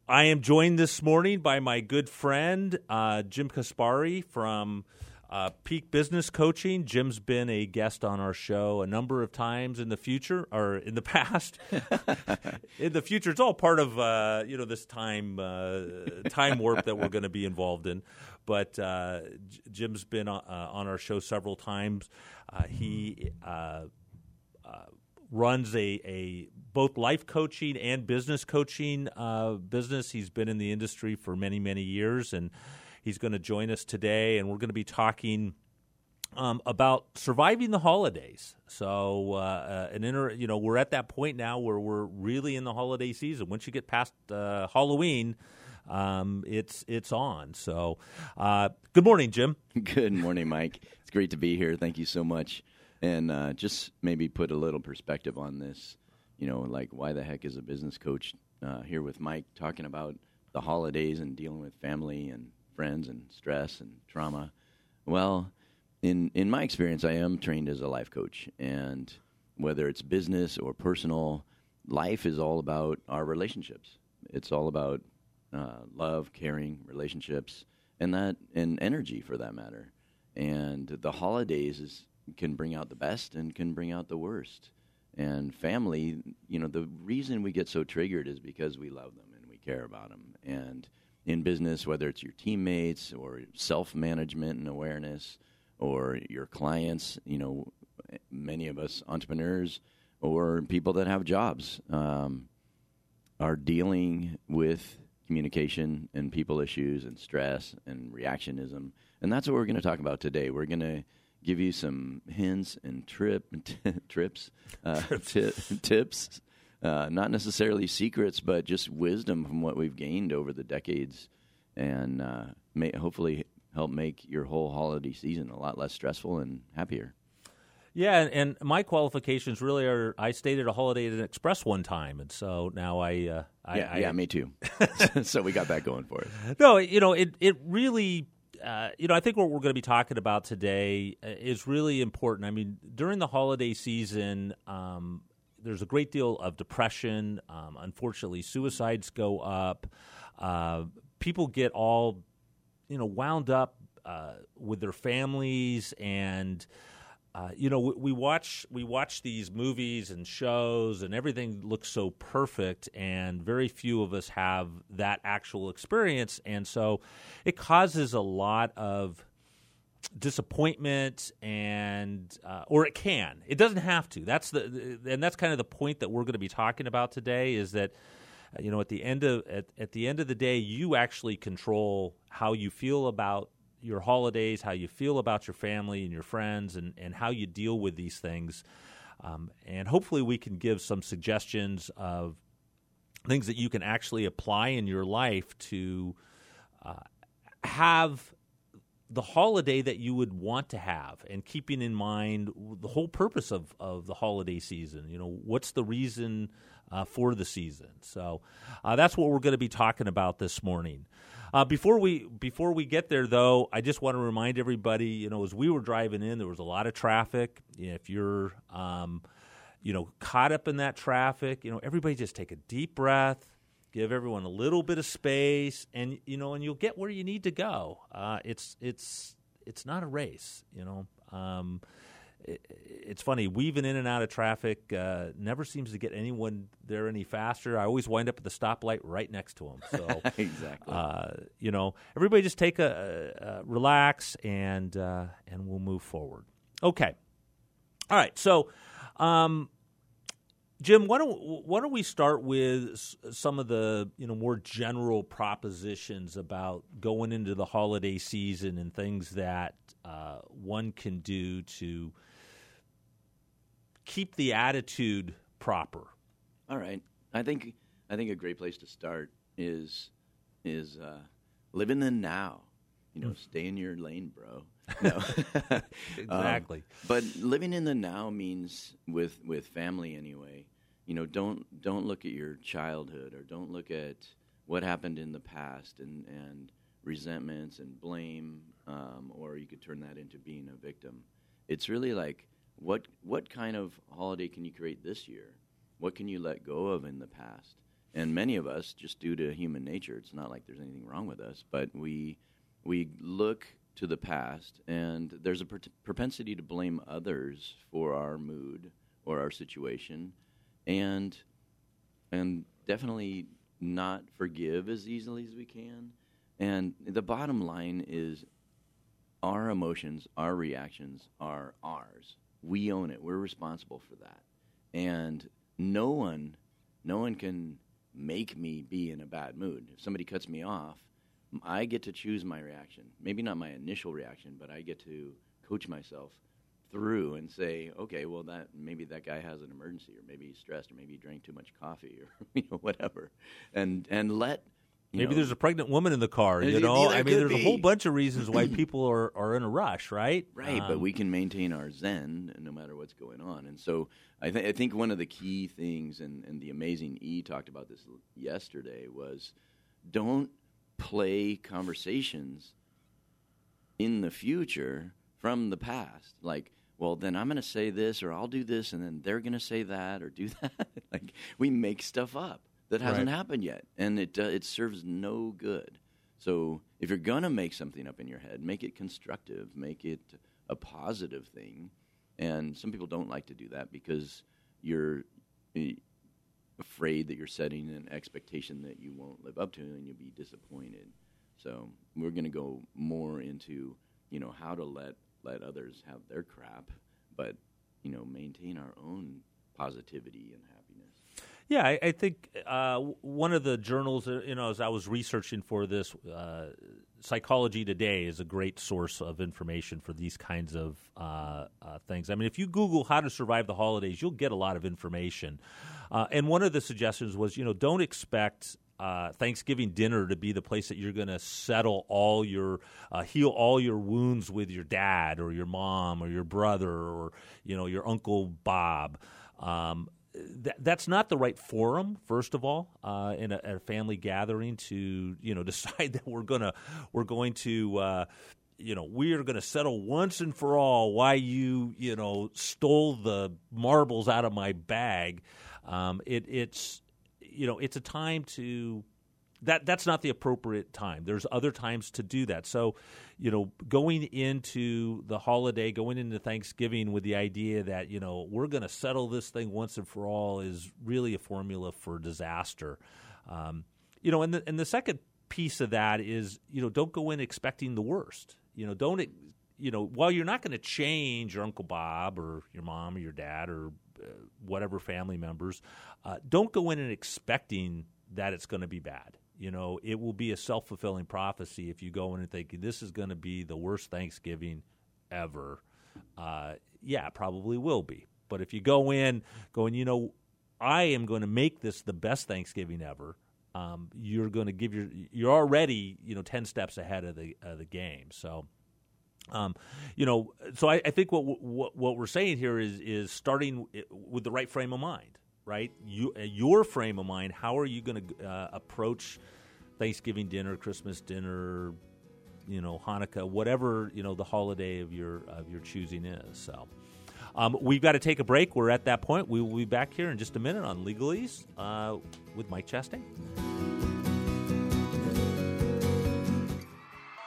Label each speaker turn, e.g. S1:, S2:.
S1: I am joined this morning by my good friend, Jim Kaspari from Peak Business Coaching. Jim's been a guest on our show a number of times in the future, or in the past. In the future, it's all part of this time warp that we're going to be involved in. But Jim's been on our show several times. He runs a both life coaching and business coaching business. He's been in the industry for many, many years, and he's going to join us today, and we're going to be talking about surviving the holidays. So, we're at that point now where we're really in the holiday season. Once you get past Halloween, it's on. So, good morning, Jim.
S2: Good morning, Mike. It's great to be here. Thank you so much. And just maybe put a little perspective on this, like why the heck is a business coach here with Mike talking about the holidays and dealing with family and friends and stress and trauma. Well, in my experience, I am trained as a life coach. And whether it's business or personal, life is all about our relationships. It's all about love, caring, relationships, and energy for that matter. And the holidays can bring out the best and can bring out the worst. And family, the reason we get so triggered is because we love them and we care about them. And in business, whether it's your teammates or self-management and awareness or your clients, many of us entrepreneurs or people that have jobs are dealing with communication and people issues and stress and reactionism. And that's what we're going to talk about today. We're going to give you some hints and tips, not necessarily secrets, but just wisdom from what we've gained over the decades, and hopefully help make your whole holiday season a lot less stressful and happier.
S1: Yeah, and my qualifications really are, I stayed at a Holiday Inn Express one time, and so now
S2: me too. So we got that going for us.
S1: No, it really... I think what we're going to be talking about today is really important. I mean, during the holiday season, there's a great deal of depression. Unfortunately, suicides go up. People get all, wound up with their families, and we watch these movies and shows, and everything looks so perfect, and very few of us have that actual experience, and so it causes a lot of disappointment, and or it can. It doesn't have to. That's kind of the point that we're going to be talking about today. Is that at the end of the day, you actually control how you feel about your holidays, how you feel about your family and your friends, and how you deal with these things. And hopefully we can give some suggestions of things that you can actually apply in your life to have the holiday that you would want to have, and keeping in mind the whole purpose of the holiday season. What's the reason for the season? So that's what we're going to be talking about this morning. Before we get there, though, I just want to remind everybody, as we were driving in, there was a lot of traffic. If you're, caught up in that traffic, everybody just take a deep breath, give everyone a little bit of space, and and you'll get where you need to go. It's not a race, It's funny, weaving in and out of traffic never seems to get anyone there any faster. I always wind up at the stoplight right next to them. So
S2: exactly.
S1: Everybody just take a relax, and we'll move forward. Okay. All right. So, Jim, why don't we start with some of the more general propositions about going into the holiday season and things that one can do to keep the attitude proper.
S2: All right. I think a great place to start is live in the now. Stay in your lane, bro. No.
S1: Exactly.
S2: But living in the now means with family anyway. Don't look at your childhood, or don't look at what happened in the past and resentments and blame, or you could turn that into being a victim. It's really like, what kind of holiday can you create this year? What can you let go of in the past? And many of us, just due to human nature, it's not like there's anything wrong with us, but we look to the past, and there's a propensity to blame others for our mood or our situation, and definitely not forgive as easily as we can. And the bottom line is our emotions, our reactions are ours. We own it. We're responsible for that. And no one can make me be in a bad mood. If somebody cuts me off, I get to choose my reaction. Maybe not my initial reaction, but I get to coach myself through and say, okay, well, maybe that guy has an emergency, or maybe he's stressed, or maybe he drank too much coffee, or whatever, and let.
S1: Maybe there's a pregnant woman in the car. There's a whole bunch of reasons why people are in a rush, right?
S2: Right, but we can maintain our zen no matter what's going on. And so I think one of the key things, and the amazing E talked about this yesterday, was don't play conversations in the future from the past. Like, well, then I'm going to say this, or I'll do this, and then they're going to say that, or do that. Like, we make stuff up that hasn't happened yet, and it serves no good. So if you're going to make something up in your head, make it constructive, make it a positive thing. And some people don't like to do that because you're afraid that you're setting an expectation that you won't live up to, and you'll be disappointed. So we're going to go more into, how to let others have their crap, but, maintain our own positivity and happiness.
S1: Yeah, I think one of the journals, as I was researching for this, Psychology Today is a great source of information for these kinds of things. I mean, if you Google how to survive the holidays, you'll get a lot of information. And one of the suggestions was, don't expect Thanksgiving dinner to be the place that you're going to settle all your heal all your wounds with your dad or your mom or your brother or your Uncle Bob. That's not the right forum, first of all, in a family gathering to decide that we're going to settle once and for all why you stole the marbles out of my bag. It's a time to that's not the appropriate time. There's other times to do that. So, going into the holiday, going into Thanksgiving with the idea that, we're going to settle this thing once and for all is really a formula for disaster. And the second piece of that is, don't go in expecting the worst. While you're not going to change your Uncle Bob or your mom or your dad or whatever family members, don't go in and expecting that it's going to be bad. It will be a self-fulfilling prophecy if you go in and think this is going to be the worst Thanksgiving ever. Yeah, it probably will be. But if you go in going, I am going to make this the best Thanksgiving ever, you're going to you're already 10 steps ahead of the game. So. So I think what we're saying here is starting with the right frame of mind, right? Your frame of mind. How are you going to approach Thanksgiving dinner, Christmas dinner, Hanukkah, whatever the holiday of your choosing is. So we've got to take a break. We're at that point. We will be back here in just a minute on Legalese with Mike Chastain.